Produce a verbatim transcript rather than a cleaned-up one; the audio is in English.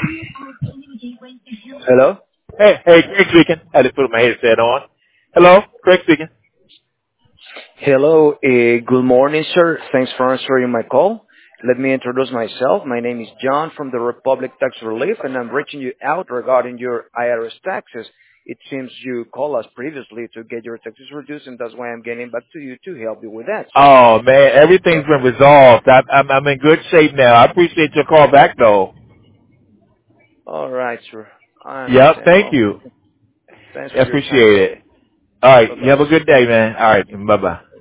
Hello? Hey, hey, Craig speaking. I had to put my headset on. Hello, Craig speaking. Hello, uh, good morning, sir. Thanks for answering my call. Let me introduce myself. My name is John from the Republic Tax Relief, and I'm reaching you out regarding your I R S taxes. It seems you called us previously to get your taxes reduced, and that's why I'm getting back to you to help you with that, sir. Oh man, everything's So, been resolved. I'm, I'm, I'm in good shape now. I appreciate your call back though. all right, sir. I Yep, understand. thank Well, you. thanks I for your time, appreciate sir. it. All right, you Bye-bye. have a good day, man. All right, bye bye.